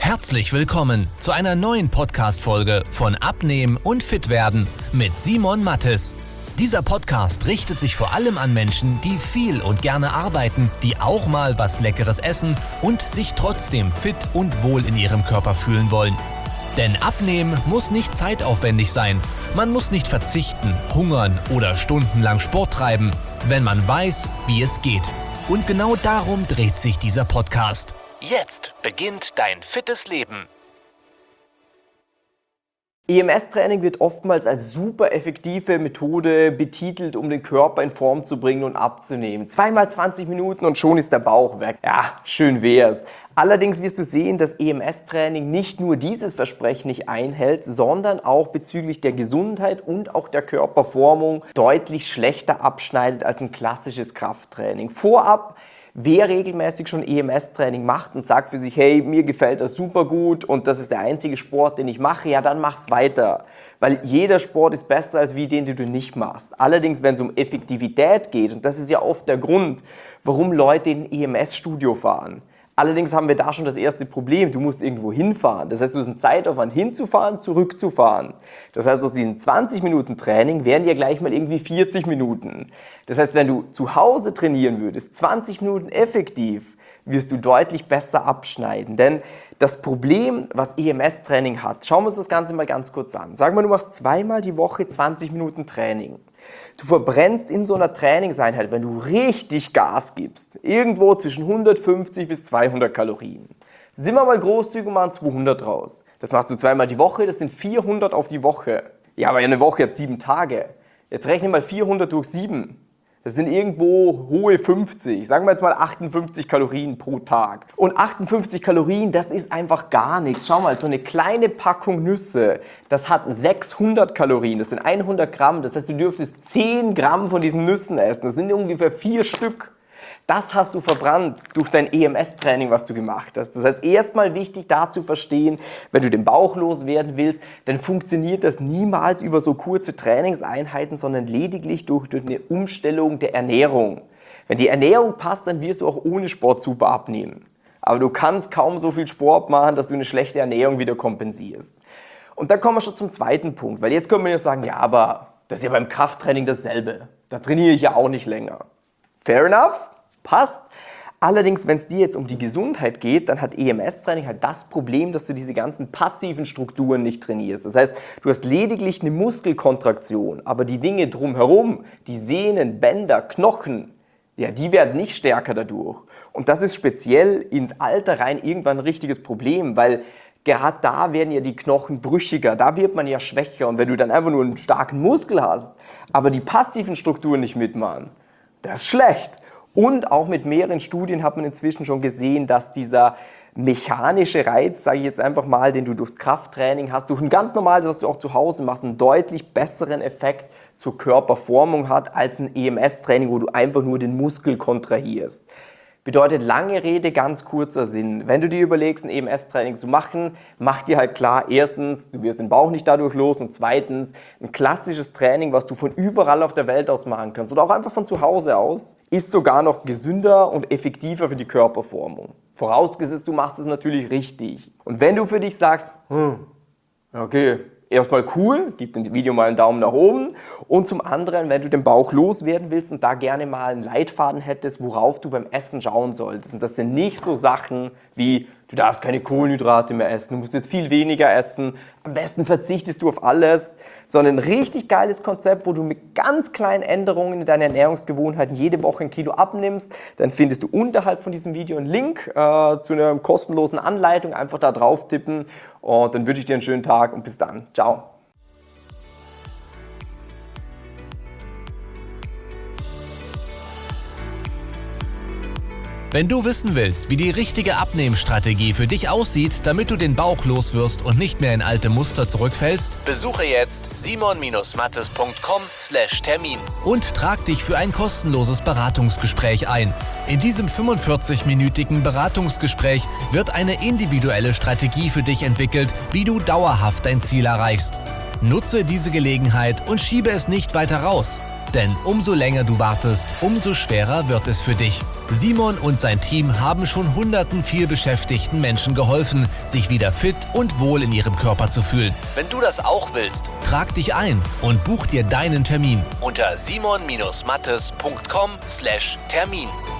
Herzlich willkommen zu einer neuen Podcast-Folge von Abnehmen und Fitwerden mit Simon Mattes. Dieser Podcast richtet sich vor allem an Menschen, die viel und gerne arbeiten, die auch mal was Leckeres essen und sich trotzdem fit und wohl in ihrem Körper fühlen wollen. Denn Abnehmen muss nicht zeitaufwendig sein. Man muss nicht verzichten, hungern oder stundenlang Sport treiben, wenn man weiß, wie es geht. Und genau darum dreht sich dieser Podcast. Jetzt beginnt dein fittes Leben. EMS-Training wird oftmals als super effektive Methode betitelt, um den Körper in Form zu bringen und abzunehmen. 2x20 Minuten und schon ist der Bauch weg. Ja, schön wär's. Allerdings wirst du sehen, dass EMS-Training nicht nur dieses Versprechen nicht einhält, sondern auch bezüglich der Gesundheit und auch der Körperformung deutlich schlechter abschneidet als ein klassisches Krafttraining. Vorab: Wer regelmäßig schon EMS-Training macht und sagt für sich, hey, mir gefällt das super gut und das ist der einzige Sport, den ich mache, ja, dann mach's weiter. Weil jeder Sport ist besser als den du nicht machst. Allerdings, wenn es um Effektivität geht, und das ist ja oft der Grund, warum Leute in ein EMS-Studio fahren. Allerdings haben wir da schon das erste Problem. Du musst irgendwo hinfahren. Das heißt, du hast einen Zeitaufwand hinzufahren, zurückzufahren. Das heißt, aus diesen 20 Minuten Training wären ja gleich mal irgendwie 40 Minuten. Das heißt, wenn du zu Hause trainieren würdest, 20 Minuten effektiv, wirst du deutlich besser abschneiden. Denn das Problem, was EMS-Training hat, schauen wir uns das Ganze mal ganz kurz an. Sagen wir, du machst zweimal die Woche 20 Minuten Training. Du verbrennst in so einer Trainingseinheit, wenn du richtig Gas gibst, irgendwo zwischen 150 bis 200 Kalorien. Sind wir mal großzügig und machen 200 raus. Das machst du zweimal die Woche, das sind 400 auf die Woche. Ja, aber eine Woche hat 7 Tage. Jetzt rechne mal 400 durch 7. Das sind irgendwo hohe 50, sagen wir jetzt mal 58 Kalorien pro Tag. Und 58 Kalorien, das ist einfach gar nichts. Schau mal, so eine kleine Packung Nüsse, das hat 600 Kalorien, das sind 100 Gramm. Das heißt, du dürftest 10 Gramm von diesen Nüssen essen. Das sind ungefähr 4 Stück. Das hast du verbrannt durch dein EMS-Training, was du gemacht hast. Das heißt, erstmal wichtig da zu verstehen, wenn du den Bauch loswerden willst, dann funktioniert das niemals über so kurze Trainingseinheiten, sondern lediglich durch eine Umstellung der Ernährung. Wenn die Ernährung passt, dann wirst du auch ohne Sport super abnehmen. Aber du kannst kaum so viel Sport machen, dass du eine schlechte Ernährung wieder kompensierst. Und dann kommen wir schon zum zweiten Punkt, weil jetzt können wir ja sagen, ja, aber das ist ja beim Krafttraining dasselbe. Da trainiere ich ja auch nicht länger. Fair enough? Passt. Allerdings, wenn es dir jetzt um die Gesundheit geht, dann hat EMS-Training halt das Problem, dass du diese ganzen passiven Strukturen nicht trainierst. Das heißt, du hast lediglich eine Muskelkontraktion, aber die Dinge drumherum, die Sehnen, Bänder, Knochen, ja, die werden nicht stärker dadurch. Und das ist speziell ins Alter rein irgendwann ein richtiges Problem, weil gerade da werden ja die Knochen brüchiger, da wird man ja schwächer. Und wenn du dann einfach nur einen starken Muskel hast, aber die passiven Strukturen nicht mitmachen, das ist schlecht. Und auch mit mehreren Studien hat man inzwischen schon gesehen, dass dieser mechanische Reiz, sage ich jetzt einfach mal, den du durchs Krafttraining hast, durch ein ganz normales, was du auch zu Hause machst, einen deutlich besseren Effekt zur Körperformung hat als ein EMS-Training, wo du einfach nur den Muskel kontrahierst. Bedeutet lange Rede, ganz kurzer Sinn. Wenn du dir überlegst, ein EMS-Training zu machen, mach dir halt klar, erstens, du wirst den Bauch nicht dadurch los und zweitens, ein klassisches Training, was du von überall auf der Welt aus machen kannst oder auch einfach von zu Hause aus, ist sogar noch gesünder und effektiver für die Körperformung. Vorausgesetzt, du machst es natürlich richtig. Und wenn du für dich sagst, okay, erstmal cool, gib dem Video mal einen Daumen nach oben. Und zum anderen, wenn du den Bauch loswerden willst und da gerne mal einen Leitfaden hättest, worauf du beim Essen schauen solltest. Und das sind nicht so Sachen wie, du darfst keine Kohlenhydrate mehr essen, du musst jetzt viel weniger essen, am besten verzichtest du auf alles, sondern ein richtig geiles Konzept, wo du mit ganz kleinen Änderungen in deinen Ernährungsgewohnheiten jede Woche 1 Kilo abnimmst. Dann findest du unterhalb von diesem Video einen Link zu einer kostenlosen Anleitung, einfach da drauf tippen und dann wünsche ich dir einen schönen Tag und bis dann. Ciao. Wenn du wissen willst, wie die richtige Abnehmstrategie für dich aussieht, damit du den Bauch loswirst und nicht mehr in alte Muster zurückfällst, besuche jetzt simon-mattes.com/Termin und trag dich für ein kostenloses Beratungsgespräch ein. In diesem 45-minütigen Beratungsgespräch wird eine individuelle Strategie für dich entwickelt, wie du dauerhaft dein Ziel erreichst. Nutze diese Gelegenheit und schiebe es nicht weiter raus. Denn umso länger du wartest, umso schwerer wird es für dich. Simon und sein Team haben schon hunderten vielbeschäftigten Menschen geholfen, sich wieder fit und wohl in ihrem Körper zu fühlen. Wenn du das auch willst, trag dich ein und buch dir deinen Termin unter simon-mattes.com/Termin.